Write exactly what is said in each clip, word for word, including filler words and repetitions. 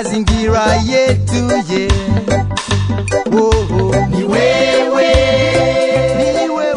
mazingira yetu ye. Oh, oh, ni wewe, ni wewe.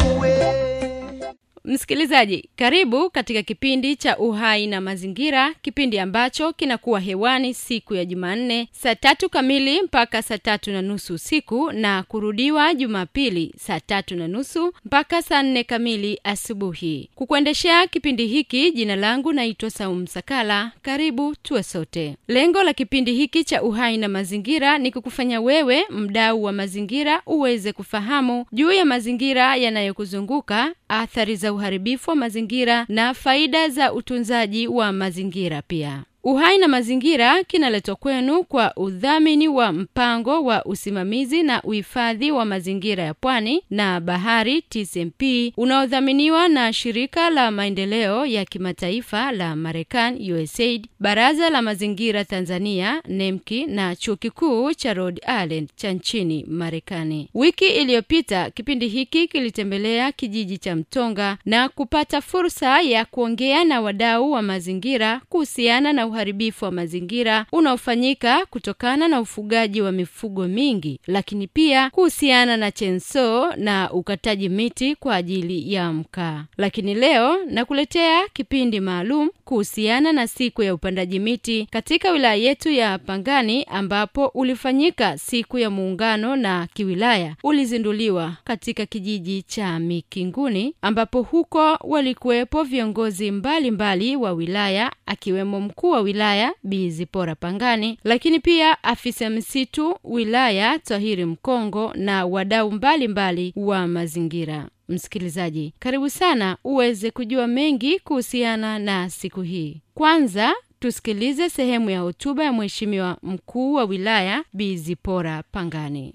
Msikilizaji, karibu katika kipindi cha Uhai na Mazingira, kipindi ambacho kinakuwa hewani siku ya Jumanne saa tatu kamili mpaka saa tatu na nusu usiku na kurudiwa Jumapili saa tatu na nusu mpaka saa nne kamili asubuhi. Kukuendeshea kipindi hiki, jina langu naitwa Saumu Sakala. Karibu tuwe sote. Lengo la kipindi hiki cha Uhai na Mazingira ni kukufanya wewe mdau wa mazingira uweze kufahamu juu ya mazingira yanayokuzunguka, athari za uharibifu wa mazingira na faida za utunzaji wa mazingira pia. Uhai na Mazingira kinaletwa kwenu kwa udhamini wa mpango wa usimamizi na uhifadhi wa mazingira ya pwani na bahari T C M P unaodhaminiwa na shirika la maendeleo ya kimataifa la Marekani U S A I D, Baraza la Mazingira Tanzania N E M K I na Chuo Kikuu cha Rhode Island cha nchini Marekani. Wiki iliyopita kipindi hiki kilitembelea kijiji cha Mtonga na kupata fursa ya kuongea na wadau wa mazingira kuhusiana na uharibifu wa mazingira unaofanyika kutokana na ufugaji wa mifugo mingi, lakini pia kuhusiana na chainsaw na ukataji miti kwa ajili ya mkaa. Lakini leo nakuletea kipindi maalum kuhusiana na siku ya upandaji miti katika wilaya yetu ya Pangani, ambapo ulifanyika siku ya muungano na kiwilaya ulizinduliwa katika kijiji cha Mikinguni, ambapo huko walikuwepo viongozi mbalimbali mbali wa wilaya akiwemo mkuu wa wilaya Bi Zipora Pangani, lakini pia afisa msitu wilaya Tahiri Mkongo na wadau mbalimbali wa mazingira. Msikilizaji, karibu sana uweze kujua mengi kuhusiana na siku hii. Kwanza tusikilize sehemu ya hotuba ya Mheshimiwa mkuu wa wilaya Bi Zipora Pangani.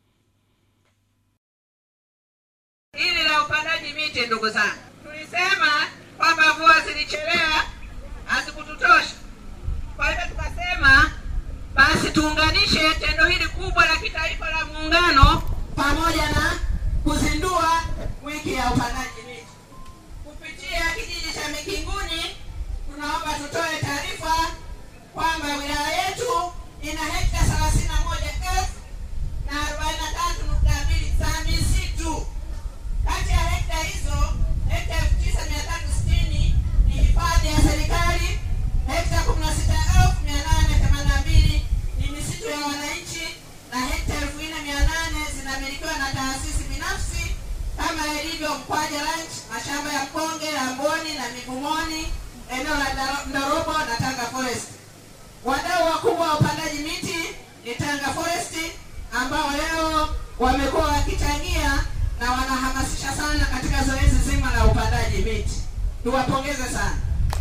Hili la upandaji miti, ndugu zangu, tulisema kwamba mvua zilichelewa hazikututosha. Kwa hivyo tukasema basi tuunganishe tendo hili kubwa la kitaifa la muungano pamoja na kuzindua wiki ya upandaji miti. Kupitia kijiji cha Mikinguni, tunaomba tutoe taarifa kwamba wilaya yetu ina hekta thelathini na moja elfu na arobaini na tatu nukta mbili za misitu. Kati ya hekta hizo, hekta elfu tisa mia tatu sitini ni hifadhi ya serikali, hekta kumi na sita elfu mia nane themanini na mbili ni misitu ya wananchi, na hekta elfu nne mia nane zinamilikiwa na taasisi binafsi kama ilivyo Mkwaja Ranch, mashamba ya Konge, Amboni na Migumoni, eneo la Ndorobo na Tanga Forest. Wadau wakubwa wa upandaji miti ni Tanga Forest, ambao leo wamekuwa wakichangia na wanahamasisha sana katika zoezi zima la upandaji miti. Tuwapongeze sana.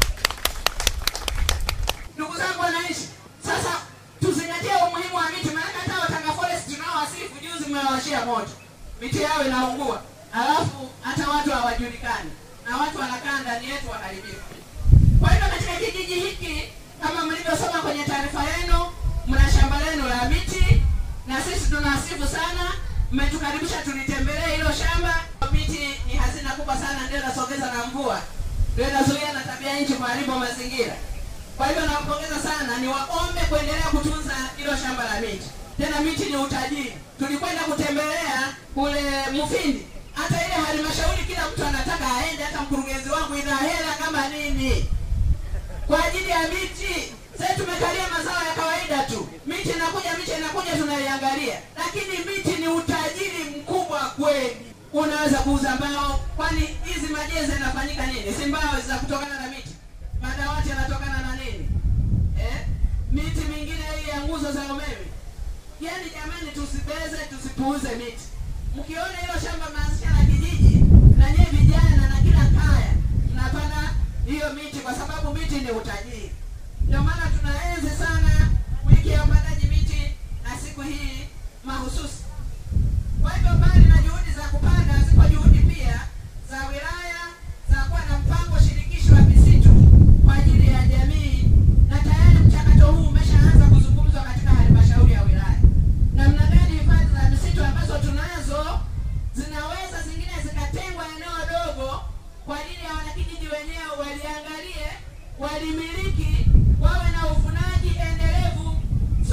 Ndugu zangu wananchi, sasa tuzingatie umuhimu wa miti, maana hata wa Tanga Forest tunaowasifu juzi mmewashia moto. Miti yao inaungua, alafu hata watu hawajulikani na watu wanakaa ndani yetu wakaribika. Kwa hiyo katika kijiji hiki, kama mlivyosoma kwenye taarifa yenu, mna shamba lenu la miti na sisi tunasifu sana mmetukaribisha tulitembelee hilo shamba. Miti ni hazina kubwa sana, ndio inasogeza na mvua, ndio inazuia na tabia nchi kuharibu mazingira. Kwa hivyo nawapongeza sana, ni waombe kuendelea kutunza hilo shamba la miti. Tena miti ni utajiri. Tulikwenda kutembelea kule Mufindi, hata ile halmashauri kila mtu anataka aende, hata mkurugenzi wangu ina hela kama nini kwa ajili ya miti. Sasa tumekalia mazao ya kawaida tu, miti inakuja, miti inakuja tunaiangalia, lakini miti ni utajiri mkubwa kweli. Unaweza kuuza mbao, kwani hizi majeza yanafanyika nini? Si mbao za kutokana na miti, madawati yanatokana na nini? Eh? Miti mingine hii ya nguzo za umeme. Yaani jamani, tusibeze, tusipuuze miti. Mkiona hilo shamba maasisha la kijiji, na nyie vijana na kila kaya mnapanda hiyo miti, kwa sababu miti ni utajiri. Ndio maana tunaenzi sana wiki ya upandaji miti na siku hii mahususi. Kwa hivyo mbali na juhudi za kupanda, zipo juhudi pia za wilaya za kuwa na mpango shirikishi wa misitu kwa ajili ya jamii, na tayari mchakato huu umeshaanza kuzungumzwa katika halmashauri ya wilaya. Namna gani hifadhi za misitu ambazo tunazo zinaweza zingine zikatengwa eneo dogo kwa ajili ya wanakijiji wenyewe waliangalie, walimiliki, wawe na ufunaji endelevu.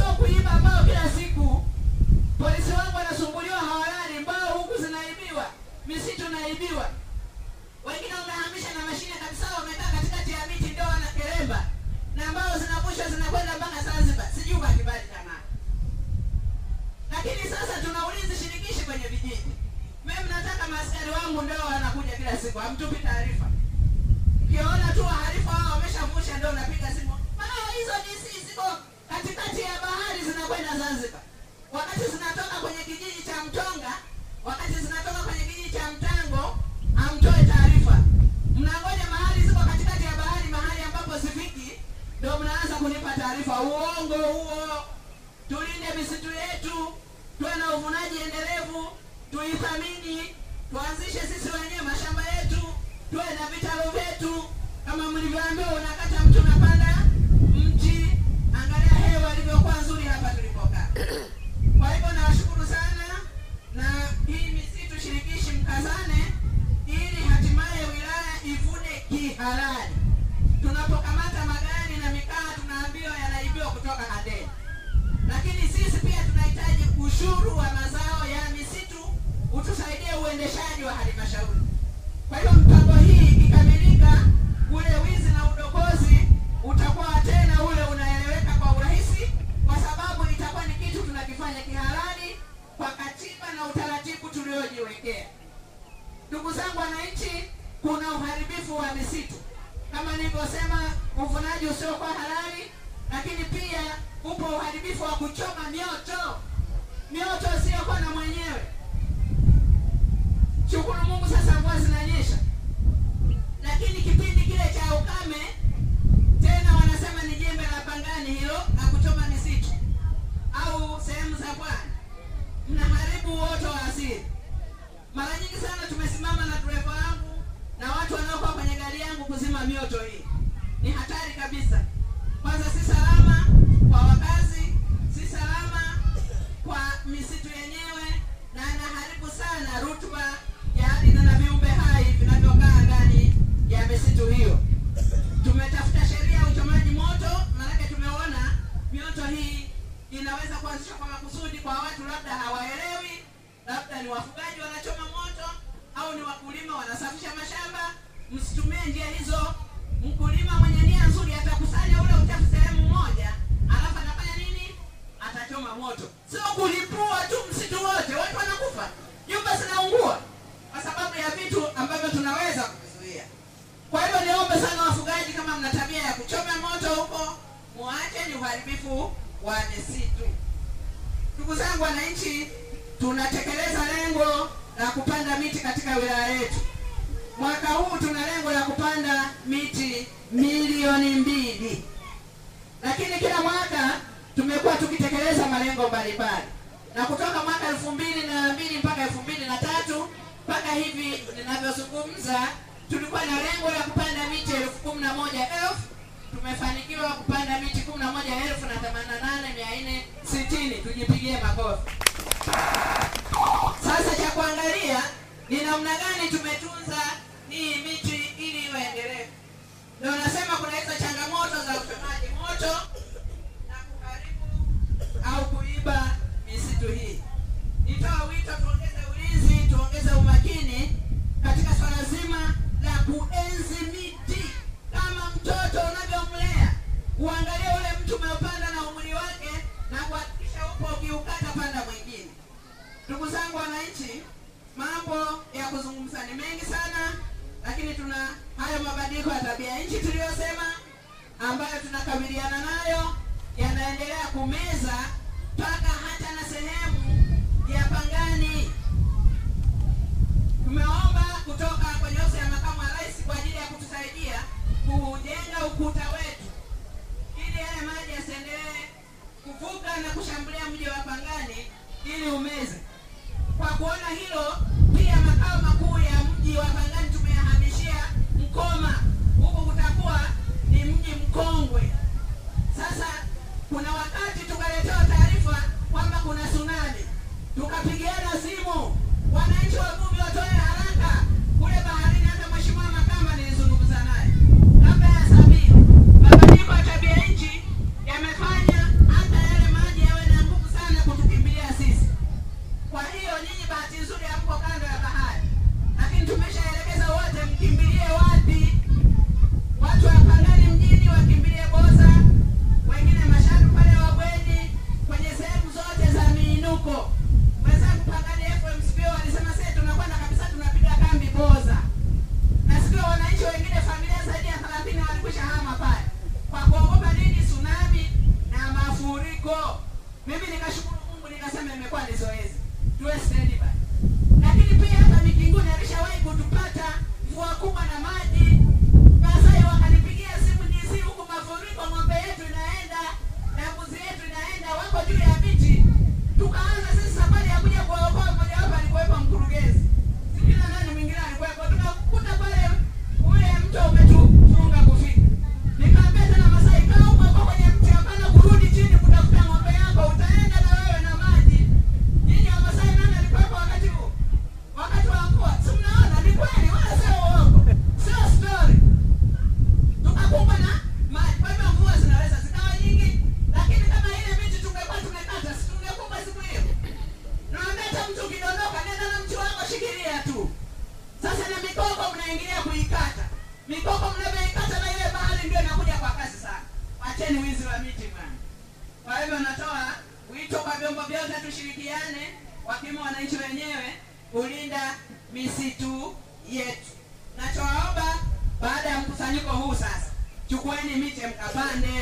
hatuogopi taarifa. Ukiona tu wahalifu hao wameshavusha ndio unapiga simu. Ah, hizo D C ziko katikati ya bahari zinakwenda Zanzibar. Wakati zinatoka kwenye kijiji cha Mtonga, wakati zinatoka kwenye kijiji cha Mtango, amtoe taarifa. Mnangoja mahali ziko katikati ya bahari, mahali ambapo sifiki, ndio mnaanza kunipa taarifa. Uongo huo. Tulinde misitu yetu, tuwe na uvunaji endelevu, tuithamini, tuanzishe sisi wenyewe mashamba yetu, tuwe na vitalu vyetu. Kama mlivyoambiwa, unakata mtu unapanda mti, angalia hewa ilivyokuwa nzuri hapa tulipokaa. Kwa hivyo nawashukuru sana, na hii misitu shirikishi mkazane ili hatimaye wilaya ivune kihalali. Tunapokamata magari na mikaa tunaambiwa yanaibiwa kutoka Handeni. Lakini sisi pia tunahitaji ushuru wa mazao ya misitu utusaidie uendeshaji wa halmashauri. Kwa hiyo mpango hii ikikamilika, ule wizi na udokozi utakuwa tena ule unaeleweka kwa urahisi, kwa sababu itakuwa ni kitu tunakifanya kihalali kwa katiba na utaratibu tuliojiwekea. Ndugu zangu wananchi, kuna uharibifu wa misitu. Kama nilivyosema, uvunaji usiokuwa halali, lakini pia upo uharibifu wa kuchoma mioto. Mioto usiokuwa na mwenyewe. Shukuru Mungu sasa mvua zinanyesha. Lakini kipindi kile cha ukame, tena wanasema ni jembe la pangani hilo la kuchoma misitu au sehemu za pwani. Mnaharibu uoto wa asili. Mara nyingi sana tumesimama na dereva wangu na watu wanaokuwa kwenye gari yangu kuzima mioto hii. Ni hatari kabisa. Kwanza si salama kwa wakazi, si salama kwa misitu yenyewe, na inaharibu sana rutuba ya ardhi na viumbe hai vinavyokaa ndani ya misitu hiyo. Tumetafuta sheria ya uchomaji moto, maana tumeona mioto hii inaweza kuanzishwa kwa makusudi kwa watu labda hawaelewi, labda ni wafugaji wanachoma moto au ni wakulima wanasafisha mashamba. Msitumie njia hizo. Mkulima mwenye nia nzuri atakusanya ule uchafu sehemu moja, alafu anafanya nini? Atachoma moto. Sio kulipua tu msitu wote, watu wanakufa, nyumba zinaungua kwa sababu ya vitu ambavyo tunaweza kuzuia. Kwa hivyo niombe sana wafugaji, kama mna tabia ya kuchoma moto huko, muache, ni uharibifu wa misitu. Ndugu zangu wananchi, tunatekeleza lengo la kupanda miti katika wilaya yetu. Mwaka huu tuna lengo la kupanda miti milioni mbili. Lakini kila mwaka tumekuwa tukitekeleza malengo mbalimbali. Na kutoka mwaka elfu mbili na mbili mpaka elfu mbili na tatu mpaka hivi ninavyozungumza, tulikuwa na lengo la kupanda miti elfu kumi na moja elfu. Tumefanikiwa kupanda miti kumi na moja elfu na themanini na nane mia nne sitini. Tujipigie makofi. Sasa cha kuangalia ni namna gani tumetunza hii miti ili iwe endelevu. Ndio nasema kuna hizo changamoto za uchomaji moto na kuharibu au kuiba misitu hii. Nitoa wito tuongeze ulinzi, tuongeze umakini katika swala zima la kuenzi miti. Kama mtoto unavyomlea, uangalie ule mtu umeupanda na umri wake na kuhakikisha upo ukiukata panda mwingine. Ndugu zangu wananchi, mambo ya kuzungumza ni mengi sana, lakini tuna hayo mabadiliko ya tabia nchi tuliyosema ambayo tunakabiliana nayo, yanaendelea kumeza mpaka hata na sehemu ya Pangani. Tumeomba kutoka kwenye ofisi ya makamu wa rais kwa ajili ya kutusaidia kujenga ukuta wetu ili yale maji yasiendelee kuvuka na kushambulia mji wa Pangani ili umeze. Kwa kuona hilo, pia makao makuu ya mji wa Pangani tumeyahamishia Mkoma. Huko kutakuwa ni mji mkongwe. Sasa kuna wakati tukaletewa taarifa kwamba kuna tsunami. Tukapigiana simu, wananchi wa Bubi watoe haraka kule baharini, hata tumeshahama pale kwa kuogopa nini? Tsunami na mafuriko. Mimi nikashukuru Mungu, nikasema imekuwa ni zoezi, tuwe steady by. Lakini pia hapa Mikinguni alishawahi kutupata mvua kubwa na maji. Masai wakanipigia simu, D C huko mafuriko, ng'ombe yetu inaenda na mbuzi yetu inaenda, wako juu ya miti. Tukaanza sisi safari ya kuja kuwaokoa. Mmoja wapo alikuwepo mkurugenzi, sijui na nani mwingine alikuwepo. Tukakuta pale ule mto umetufunga kufika. Nikamwambia tena Masai, kaa huko kwenye mti, hapana kurudi chini kutafuta ng'ombe yako, utaenda na wewe na maji. Nyinyi wa Masai nani alikuwepo wakati huo? Wakati wa mvua. Si mnaona ni kweli, wala sio uongo, sio story. Tukakumbwa na maji. Kwa hivyo mvua zinaweza zikawa nyingi, lakini kama ile miti tungekuwa tumekata, si tungekumbwa siku hiyo? Naambia hata mtu ukidondoka, nenda na mti wako, shikilia tu. Sasa na mikoko mnaingilia kuikata. Mikoko mnayoikata na ile bahari ndio inakuja kwa kasi sana. Acheni wizi wa miti bwana. Kwa hivyo natoa wito kwa vyombo vyote, tushirikiane, wakiwemo wananchi wenyewe, kulinda misitu yetu. Nachoomba baada ya mkusanyiko huu sasa, chukueni miche mkapande.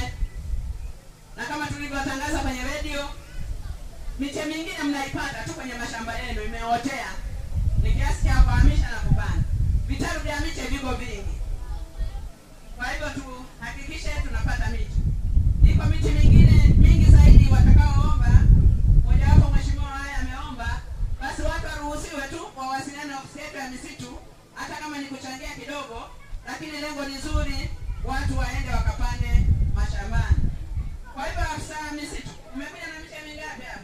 Na kama tulivyotangaza kwenye radio, miche mingine mnaipata tu kwenye mashamba yenu, imeotea. Ni kiasi cha kuhamisha na kupanda. Vitalu vya miche viko vingi. Kwa hivyo tuhakikishe tunapata miti. Iko miti mingine mingi zaidi watakaoomba. Mmoja wapo mheshimiwa haya ameomba, basi watu waruhusiwe tu wawasiliane na ofisi yetu ya misitu, hata kama ni kuchangia kidogo, lakini lengo ni zuri, watu waende wakapande mashambani. Kwa hivyo afisa misitu, umekuja na miche mingapi hapa?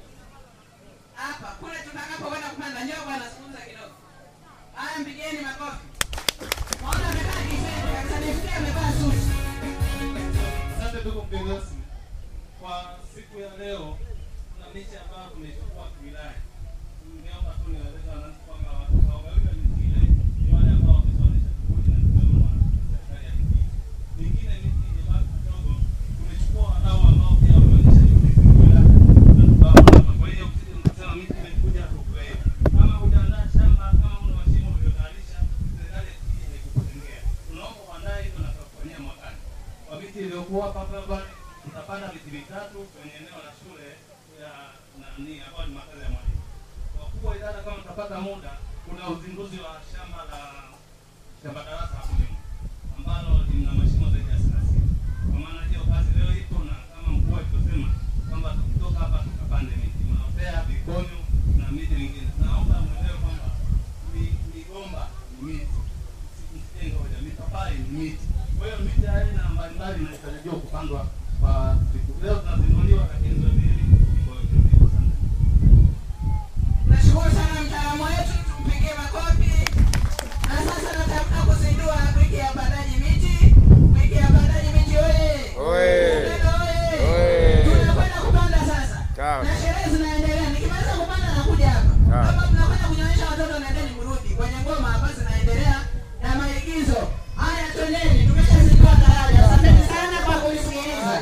Hapa kule tutakapokwenda kupanda, njoo bwana sikunza kidogo. Haya, mpigeni makofi. Maona amekaa kifedha kabisa, nifikia amevaa suti. Asante ndugu mgeni rasmi. Kwa siku ya leo kuna miche ambayo tumechukua wilaya. Ningeomba tu nieleze wananchi kwamba waweka miti ile ni wale ambao wameshaonesha juhudi na kuelewa serikali ya kijiji. Mingine miti yenye bado kidogo tumechukua wadau ambao pia wameonyesha juhudi kwa wilaya na tukaona. Kwa hiyo msije mkasema miti imekuja kukuwe. Kama hujaandaa shamba, kama una mashimo uliotayarisha, serikali ya kijiji haikukutengea. Tunaomba uandae hizo na kufanyia mwakani. Kwa miti iliyokuwa hapa hapa tutapanda miti mitatu kwenye eneo la shule ya nani hapa ni makazi ya mwalimu. Kwa kuwa idara kama tutapata muda, kuna uzinduzi wa shamba la shamba darasa hapo nyuma ambalo lina mashimo zaidi ya thelathini. Kwa maana hiyo kazi leo ipo, na kama mkuu alivyosema kwamba tukitoka hapa tukapande miti maopea, vikonyo na miti mingine. Naomba muelewe kwamba migomba ni miti, msitengo hoja, mipapai ni miti. Kwa hiyo miti aina mbalimbali inatarajiwa kupandwa kwa siku. Leo tunazinduliwa, lakini zoezi hili liko hivyo sana. Nashukuru sana mtaalamu wetu, tumpigie makofi. Na sasa nataka kuzindua wiki ya upandaji miti. Wiki ya upandaji miti oye! Oye! Oye! Tunakwenda kupanda sasa. Na sherehe zinaendelea. Nikimaliza kupanda nakuja hapa. Kama tunakwenda kunyonyesha watoto, nendeni mrudi. Kwenye ngoma hapa zinaendelea na maigizo. Haya, twendeni. Tumeshazindua tayari. Asanteni sana kwa kunisikiliza.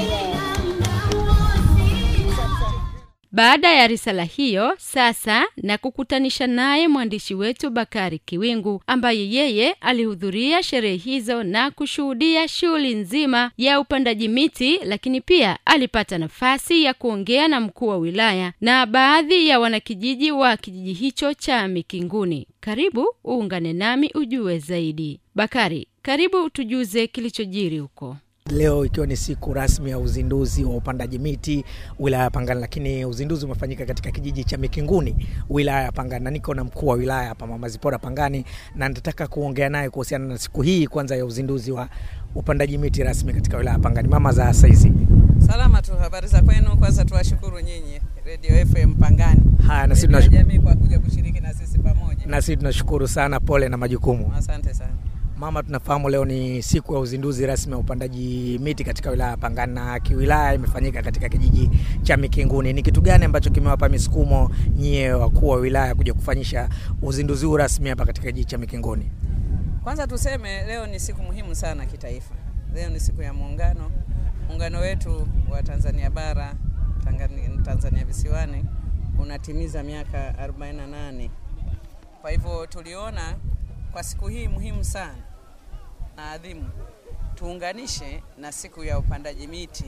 Baada ya risala hiyo, sasa na kukutanisha naye mwandishi wetu Bakari Kiwingu, ambaye yeye alihudhuria sherehe hizo na kushuhudia shughuli nzima ya upandaji miti, lakini pia alipata nafasi ya kuongea na mkuu wa wilaya na baadhi ya wanakijiji wa kijiji hicho cha Mikinguni. Karibu uungane nami ujue zaidi. Bakari, karibu tujuze kilichojiri huko. Leo ikiwa ni siku rasmi ya uzinduzi wa upandaji miti wilaya ya Pangani, lakini uzinduzi umefanyika katika kijiji cha Mikinguni wilaya ya Pangani, na niko na mkuu wa wilaya hapa Mama Zipora Pangani, na nataka kuongea naye kuhusiana na siku hii kwanza ya uzinduzi wa upandaji miti rasmi katika wilaya ya Pangani. Mama za saizi. Salama tu, habari za kwenu? Kwanza tuwashukuru nyinyi Radio F M Pangani. Haya, na sisi tunashukuru jamii kwa kuja kushiriki na sisi pamoja. Na sisi tunashukuru sana, pole na majukumu. Asante sana. Mama, tunafahamu leo ni siku ya uzinduzi rasmi wa upandaji miti katika wilaya ya Pangani, na kiwilaya imefanyika katika kijiji cha Mikinguni. Ni kitu gani ambacho kimewapa misukumo nyie wakuu wa wilaya kuja kufanyisha uzinduzi huu rasmi hapa katika kijiji cha Mikinguni? Kwanza tuseme leo ni siku muhimu sana kitaifa. Leo ni siku ya muungano. Muungano wetu wa Tanzania bara, Tanzania visiwani unatimiza miaka arobaini na nane. Kwa hivyo tuliona kwa siku hii muhimu sana na adhimu tuunganishe na siku ya upandaji miti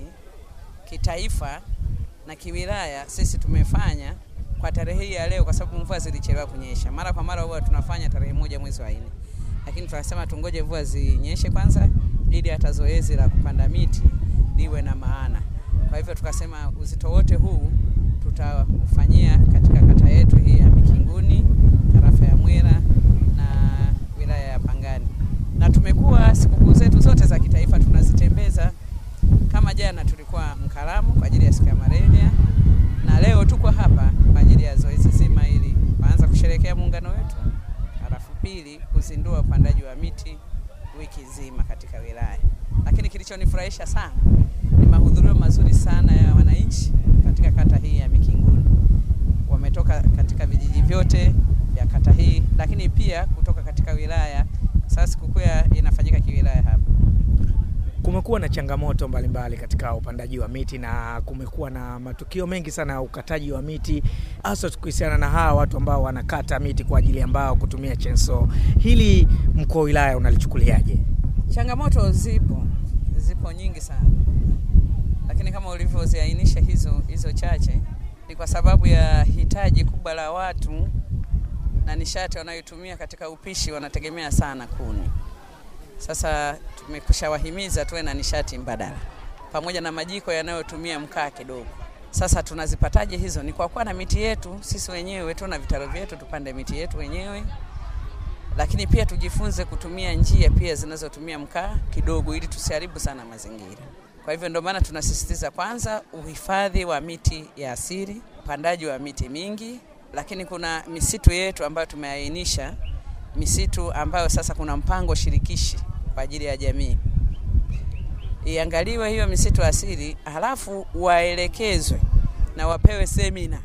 kitaifa na kiwilaya. Sisi tumefanya kwa tarehe hii ya leo kwa sababu mvua zilichelewa kunyesha. Mara kwa mara huwa tunafanya tarehe moja mwezi wa nne. Lakini tunasema tungoje mvua zinyeshe kwanza ili hata zoezi la kupanda miti liwe na maana. Kwa hivyo tukasema uzito wote huu tutafanyia katika kata yetu hii ya Mikinguni, tarafa ya Mwera na wilaya ya Pangani. Na tumekuwa sikukuu zetu zote za kitaifa tunazitembeza. Kama jana tulikuwa Mkaramu kwa ajili ya siku ya malaria, na leo tuko hapa kwa ajili ya zoezi zima hili kuanza kusherehekea muungano wetu, halafu pili kuzindua upandaji wa miti wiki nzima katika wilaya. Lakini kilichonifurahisha sana ni mahudhurio mazuri sana ya wananchi katika kata hii ya Mikinguni. Wametoka katika vijiji vyote vya kata hii, lakini pia kutoka katika wilaya. Sasa sikukuu inafanyika kiwilaya hapa. Kumekuwa na changamoto mbalimbali katika upandaji wa miti na kumekuwa na matukio mengi sana ya ukataji wa miti, hasa tukihusiana na hawa watu ambao wanakata miti kwa ajili ambao kutumia chainsaw. Hili mkuu wa wilaya unalichukuliaje? Changamoto zipo, zipo nyingi sana. Lakini kama ulivyoziainisha hizo hizo chache ni kwa sababu ya hitaji kubwa la watu na nishati wanayotumia katika upishi, wanategemea sana kuni. Sasa tumekushawahimiza tuwe na nishati mbadala pamoja na majiko yanayotumia mkaa kidogo. Sasa tunazipataje hizo? Ni kwa kuwa na miti yetu sisi wenyewe, tuna vitalu vyetu, tupande miti yetu wenyewe. Lakini pia tujifunze kutumia njia pia zinazotumia mkaa kidogo ili tusiharibu sana mazingira. Kwa hivyo ndio maana tunasisitiza kwanza uhifadhi wa miti ya asili, upandaji wa miti mingi, lakini kuna misitu yetu ambayo tumeainisha, misitu ambayo sasa kuna mpango shirikishi kwa ajili ya jamii. Iangaliwe hiyo misitu asili, halafu waelekezwe na wapewe semina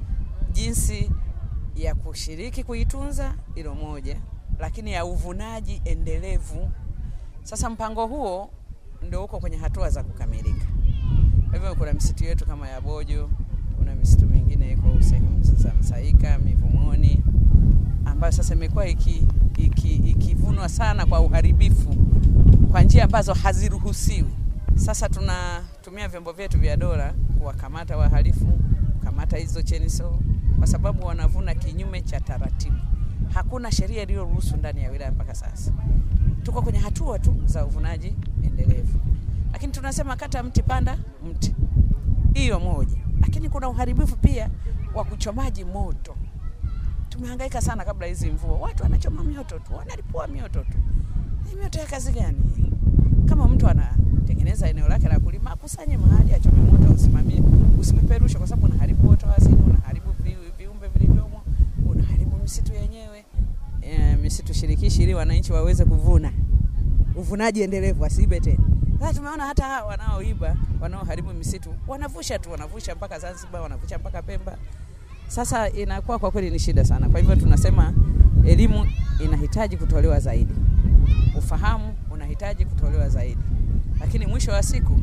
jinsi ya kushiriki kuitunza, hilo moja, lakini ya uvunaji endelevu. Sasa mpango huo ndio uko kwenye hatua za kukamilika. Hivyo kuna misitu yetu kama ya Bojo, kuna misitu mingine iko sehemu za Msaika, Mivumoni, ambayo sasa imekuwa iki iki ikivunwa sana kwa uharibifu kwa njia ambazo haziruhusiwi. Sasa tunatumia vyombo vyetu vya dola kuwakamata wahalifu, kukamata hizo chainsaw kwa sababu wanavuna kinyume cha taratibu. Hakuna sheria iliyoruhusu ndani ya wilaya mpaka sasa. Tuko kwenye hatua tu za uvunaji endelevu. Lakini tunasema kata mti panda mti. Hiyo moja. Lakini kuna uharibifu pia wa kuchomaji moto. Tumehangaika sana kabla hizi mvua. Watu wanachoma mioto tu, wanalipua mioto tu. Hii mioto ya kazi gani? Kama mtu anatengeneza eneo lake la kulima, kusanye mahali achome moto, usimamie, usipeperushe kwa sababu unaharibu moto wa asili, unaharibu viumbe vilivyomo, unaharibu misitu yenyewe. E, misitu shirikishi ili wananchi waweze kuvuna. Uvunaji endelevu asibe tena. Sasa tumeona hata hawa wanaoiba, wanaoharibu misitu, wanavusha tu, wanavusha mpaka Zanzibar, wanavusha mpaka Pemba. Sasa inakuwa kwa kweli ni shida sana. Kwa hivyo tunasema elimu inahitaji kutolewa zaidi. Ufahamu unahitaji kutolewa zaidi. Lakini mwisho wa siku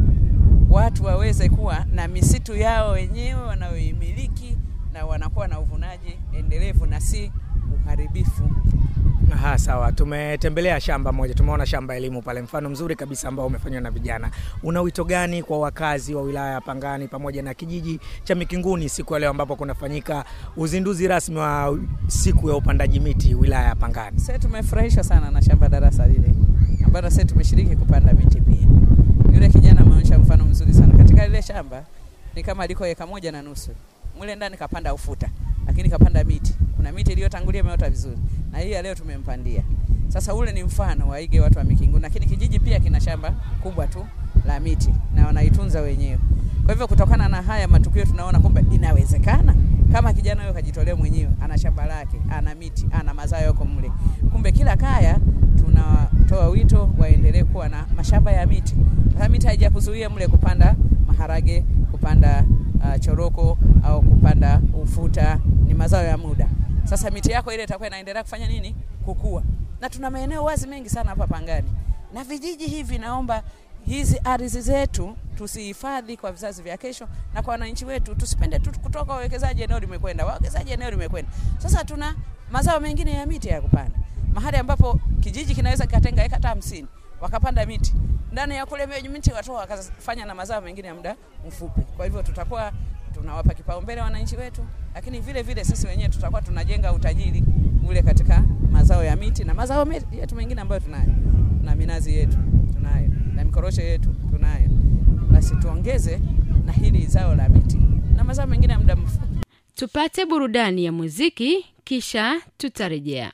watu waweze kuwa na misitu yao wenyewe wanayoimiliki na wanakuwa na uvunaji endelevu na si uharibifu. Aha, sawa. Tumetembelea shamba moja, tumeona shamba elimu pale, mfano mzuri kabisa ambao umefanywa na vijana. Una wito gani kwa wakazi wa wilaya ya Pangani pamoja na kijiji cha Mikinguni siku ya leo ambapo kunafanyika uzinduzi rasmi wa siku ya upandaji miti wilaya ya Pangani? Sasa tumefurahishwa sana na shamba darasa lile ambalo sasa tumeshiriki kupanda miti pia. Yule kijana ameonyesha mfano mzuri sana. Katika ile shamba ni kama liko eka moja na nusu. Mule ndani kapanda ufuta, lakini kapanda miti. Kuna miti iliyotangulia imeota vizuri. Na hii leo tumempandia. Sasa ule ni mfano waige watu wa Mikinguni, lakini kijiji pia kina shamba kubwa tu la miti na wanaitunza wenyewe. Kwa hivyo kutokana na haya matukio tunaona kumbe inawezekana kama kijana huyo kajitolea mwenyewe, ana shamba lake, ana miti, ana mazao yako mle. Kumbe kila kaya tunatoa wito waendelee kuwa na mashamba ya miti. Sasa miti haijakuzuia mle kupanda maharage, kupanda uh, choroko au kupanda ufuta, ni mazao ya muda. Sasa miti yako ile itakuwa inaendelea kufanya nini? Kukua. Na tuna maeneo wazi mengi sana hapa Pangani. Na vijiji hivi naomba hizi ardhi zetu tusihifadhi kwa vizazi vya kesho na kwa wananchi wetu, tusipende tu kutoka wawekezaji eneo limekwenda, wawekezaji eneo limekwenda. Sasa tuna mazao mengine ya miti ya kupanda. mahali ambapo kijiji kinaweza kikatenga eka hata hamsini, wakapanda miti ndani ya kule miti, watu wakafanya na mazao mengine ya muda mfupi. Kwa hivyo tutakuwa tunawapa kipaumbele wananchi wetu, lakini vile vile sisi wenyewe tutakuwa tunajenga utajiri ule katika mazao ya miti na mazao yetu mengine ambayo tunayo, na minazi yetu tunayo, na mikorosho yetu tunayo. Basi tuongeze na hili zao la miti na mazao mengine ya muda mfupi. Tupate burudani ya muziki kisha tutarejea.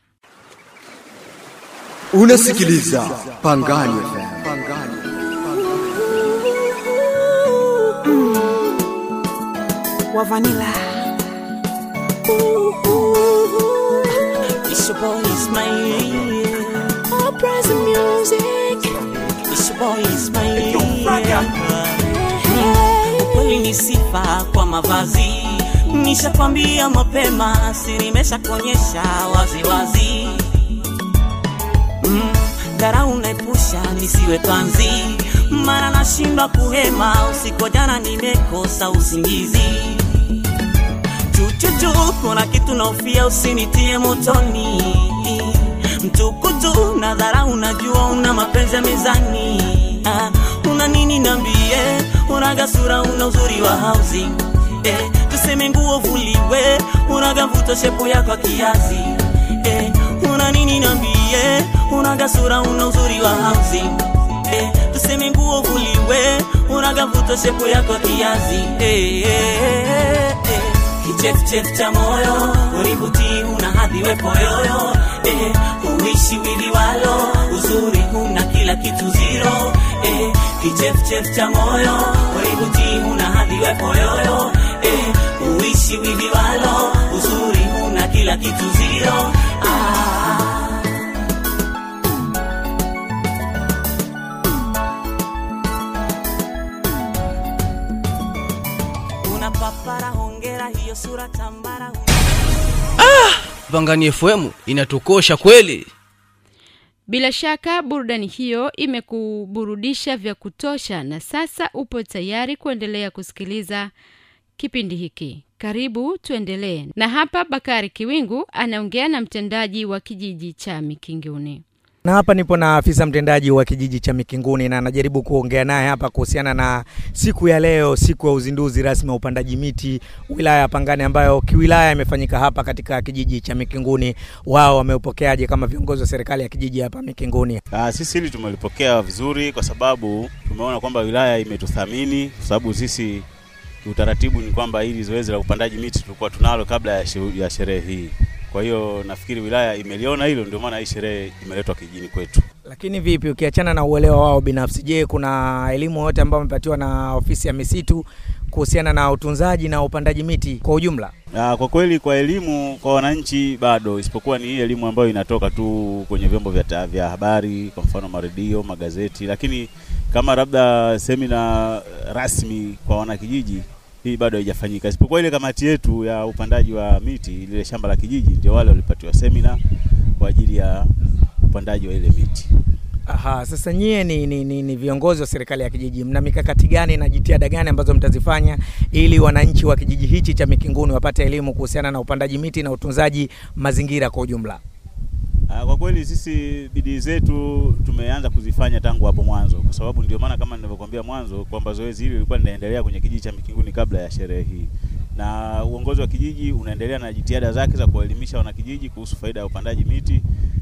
Unasikiliza Pangani F M. Pangani. Wa vanilla. It's your boy Ismail. Oh, praise the music. It's your boy Ismail. Kweli ni sifa kwa mavazi, nishakwambia mapema, si nimeshakuonyesha wazi wazi. Mm, dara unaepusha nisiwe panzi, mara nashinda kuhema, usiku jana nimekosa usingizi. Chuchuchu kuna kitu naofia, usinitie motoni. Mtukutu na dara unajua una mapenzi ya mezani. Ah, una nini niambie, unaga sura una uzuri wa housing. Eh, tuseme nguo vuliwe, unaga mvuto shepu yako kiasi. Eh, una nini niambie, unaga sura una uzuri wa housing. Eh, tuseme nguo vuliwe, unaga mvuto shepu yako kiasi. Eh, eh, eh. Kichef chef cha moyo, uributi una hadhi wepo yoyo. Eh, uishi wili walo, uzuri una kila kitu zero. Eh, kichef chef cha moyo, uributi una hadhi wepo yoyo. Eh, uishi wili walo, uzuri una kila kitu zero. Ah. Una papara hongera hiyo sura tambara. Ah, Pangani F M inatukosha kweli. Bila shaka burudani hiyo imekuburudisha vya kutosha, na sasa upo tayari kuendelea kusikiliza kipindi hiki. Karibu tuendelee. Na hapa Bakari Kiwingu anaongea na mtendaji wa kijiji cha Mikinguni. Na hapa nipo na afisa mtendaji wa kijiji cha Mikinguni, na anajaribu kuongea naye hapa kuhusiana na siku ya leo, siku ya uzinduzi rasmi wa upandaji miti wilaya ya Pangani, ambayo kiwilaya imefanyika hapa katika kijiji cha Mikinguni. Wao wameupokeaje kama viongozi wa serikali ya kijiji hapa Mikinguni? Ah, sisi hili tumelipokea vizuri kwa sababu tumeona kwamba wilaya imetuthamini, kwa sababu sisi utaratibu ni kwamba hili zoezi la upandaji miti tulikuwa tunalo kabla ya sherehe hii. Kwa hiyo nafikiri wilaya imeliona hilo, ndio maana hii sherehe imeletwa kijijini kwetu. Lakini vipi ukiachana na uelewa wao binafsi, je, kuna elimu yote ambayo wamepatiwa na ofisi ya misitu kuhusiana na utunzaji na upandaji miti kwa ujumla? Ah, kwa kweli kwa elimu kwa wananchi bado, isipokuwa ni hii elimu ambayo inatoka tu kwenye vyombo vya vya habari, kwa mfano maredio, magazeti, lakini kama labda semina rasmi kwa wanakijiji hii bado haijafanyika. Isipokuwa ile kamati yetu ya upandaji wa miti, ile shamba la kijiji, ndio wale walipatiwa semina kwa ajili ya upandaji wa ile miti. Aha, sasa nyie ni, ni, ni, ni viongozi wa serikali ya kijiji, mna mikakati gani na jitihada gani ambazo mtazifanya ili wananchi wa kijiji hichi cha Mikinguni wapate elimu kuhusiana na upandaji miti na utunzaji mazingira kwa ujumla? Kwa kweli sisi bidii zetu tumeanza kuzifanya tangu hapo mwanzo, kwa sababu ndio maana kama nilivyokuambia mwanzo kwamba zoezi hili lilikuwa linaendelea kwenye kijiji cha Mikinguni kabla ya sherehe hii. Na uongozi wa kijiji unaendelea na jitihada zake za kuelimisha wanakijiji kuhusu faida ya upandaji miti,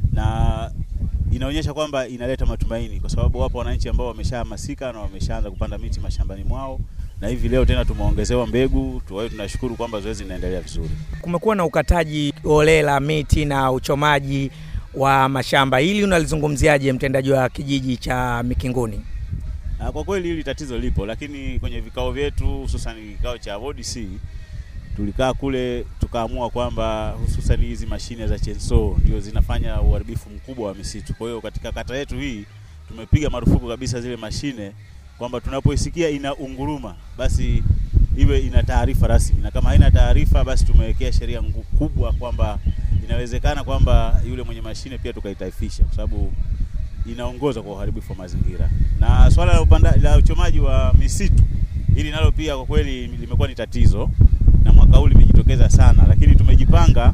na inaonyesha kwamba inaleta matumaini, kwa sababu wapo wananchi ambao wameshahamasika na wameshaanza kupanda miti mashambani mwao, na hivi leo tena tumeongezewa mbegu. Tuwae tunashukuru kwamba zoezi linaendelea vizuri. Kumekuwa na ukataji holela miti na uchomaji wa mashamba, hili unalizungumziaje mtendaji wa kijiji cha Mikinguni? Kwa kweli hili tatizo lipo, lakini kwenye vikao vyetu, hususan vikao cha Ward C, tulikaa kule tukaamua kwamba hususan hizi mashine za chainsaw ndio zinafanya uharibifu mkubwa wa misitu. Kwa hiyo katika kata yetu hii tumepiga marufuku kabisa zile mashine, kwamba tunapoisikia ina unguruma basi iwe ina taarifa rasmi, na kama haina taarifa basi tumewekea sheria kubwa kwamba inawezekana kwamba yule mwenye mashine pia tukaitaifisha, kwa sababu inaongoza kwa uharibifu wa mazingira. Na swala la upanda la uchomaji wa misitu, hili nalo pia kwa kweli limekuwa ni tatizo, na mwaka huu limejitokeza sana, lakini tumejipanga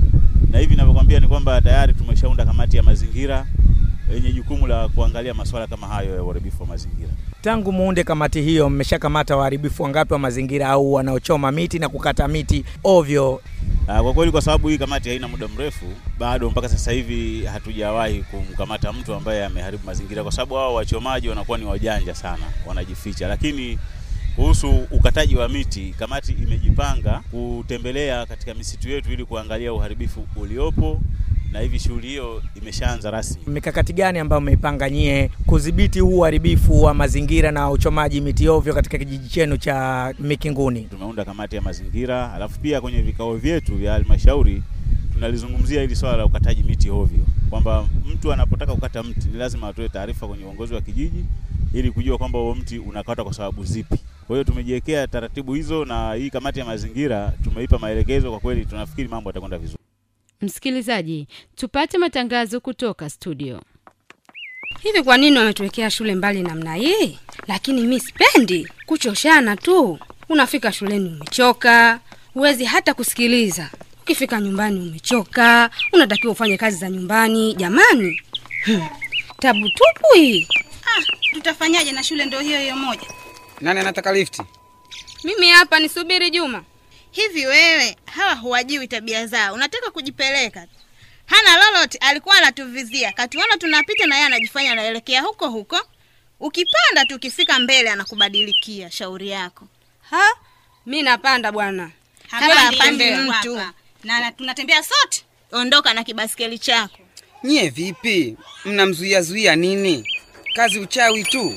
Na hivi ninavyokuambia ni kwamba tayari tumeshaunda kamati ya mazingira yenye jukumu la kuangalia masuala kama hayo ya uharibifu wa mazingira. Tangu muunde kamati hiyo, mmeshakamata waharibifu wangapi wa mazingira au wanaochoma miti na kukata miti ovyo? Kwa kweli kwa sababu hii kamati haina muda mrefu, bado mpaka sasa hivi hatujawahi kumkamata mtu ambaye ameharibu mazingira, kwa sababu hao wachomaji wanakuwa ni wajanja sana, wanajificha. Lakini kuhusu ukataji wa miti, kamati imejipanga kutembelea katika misitu yetu ili kuangalia uharibifu uliopo, na hivi shughuli hiyo imeshaanza rasmi. Mikakati gani ambayo mmeipanga nyie kudhibiti huu uharibifu wa mazingira na uchomaji miti ovyo katika kijiji chenu cha Mikinguni? Tumeunda kamati ya mazingira, alafu pia kwenye vikao vyetu vya halmashauri tunalizungumzia hili swala la ukataji miti ovyo, kwamba mtu anapotaka kukata mti ni lazima atoe taarifa kwenye uongozi wa kijiji ili kujua kwamba huo mti unakata kwa sababu zipi. Kwa hiyo tumejiwekea taratibu hizo, na hii kamati ya mazingira tumeipa maelekezo. Kwa kweli tunafikiri mambo yatakwenda vizuri. Msikilizaji, tupate matangazo kutoka studio. Hivi kwa nini wametuwekea shule mbali namna hii? Lakini mimi sipendi kuchoshana tu. Unafika shuleni umechoka, huwezi hata kusikiliza. Ukifika nyumbani umechoka, unatakiwa ufanye kazi za nyumbani. Jamani, hmm. Tabu tupu hii. Ah, tutafanyaje na shule ndio hiyo hiyo moja? Nani anataka lifti? Mimi hapa, nisubiri Juma. Hivi wewe, hawa huwajiwi tabia zao. Unataka kujipeleka. Hana lolote, alikuwa anatuvizia. Katuona tunapita na yeye anajifanya anaelekea huko huko. Ukipanda tu ukifika mbele anakubadilikia. Shauri yako. Ha? Mimi napanda bwana. Hapa hapandi mtu. Na tunatembea sote. Ondoka na kibasikeli chako. Nyie vipi? Mnamzuia zuia nini? Kazi uchawi tu.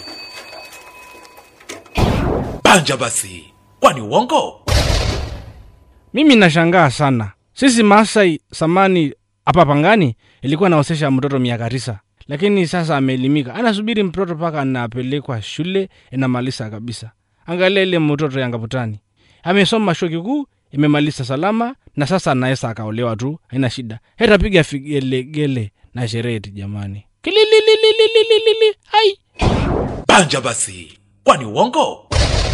Panja basi. Kwani uongo? Mimi nashangaa sana. Sisi Maasai samani hapa Pangani ilikuwa naosesha mtoto miaka tisa. Lakini sasa ameelimika. Anasubiri mtoto paka anapelekwa shule inamaliza kabisa. Angalia ile mtoto ya Ngaputani. Amesoma chuo kikuu, imemaliza salama, na sasa anaweza akaolewa tu, haina shida. Hata piga vigelegele na sherehe jamani. Kililililililili. Hai. Panja basi. Kwani uongo?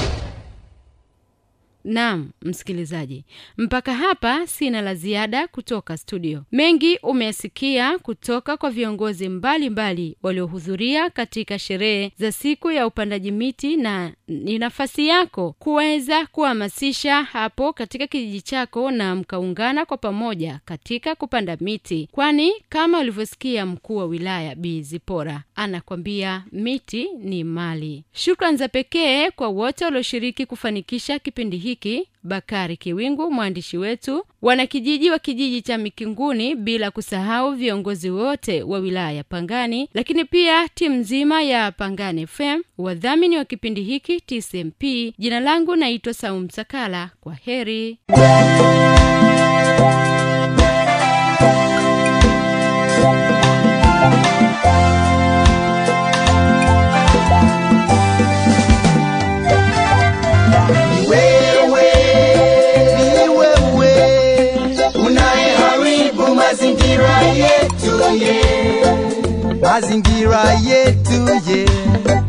Naam, msikilizaji, mpaka hapa sina la ziada kutoka studio. Mengi umesikia kutoka kwa viongozi mbalimbali waliohudhuria katika sherehe za siku ya upandaji miti, na ni nafasi yako kuweza kuhamasisha hapo katika kijiji chako na mkaungana kwa pamoja katika kupanda miti, kwani kama ulivyosikia mkuu wa wilaya Bi Zipora anakwambia miti ni mali. Shukrani za pekee kwa wote walioshiriki kufanikisha kipindi hiki. Bakari Kiwingu mwandishi wetu, wanakijiji wa kijiji cha Mikinguni, bila kusahau viongozi wote wa wilaya ya Pangani, lakini pia timu nzima ya Pangani F M, wadhamini wa kipindi hiki T C M P. Jina langu naitwa Saum Sakala. Kwa heri. Mazingira yetu ye